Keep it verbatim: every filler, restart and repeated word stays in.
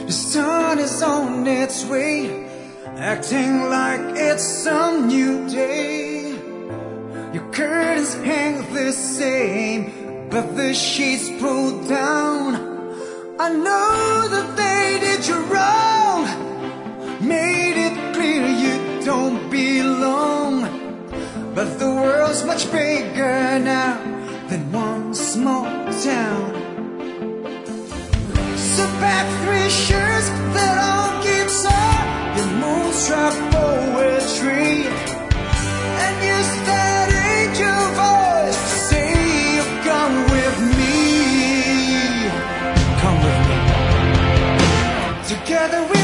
The sun is on its way, acting like it's some new day. Your curtains hang the same, but the sheets pulled down. I know that they did you wrong, made it clear you don't belong. But the world's much bigger now than one small town. So pack three shirts that all keeps on your moonstruck poetry, and use that angel voice to say you've come with me. Come with me. Together we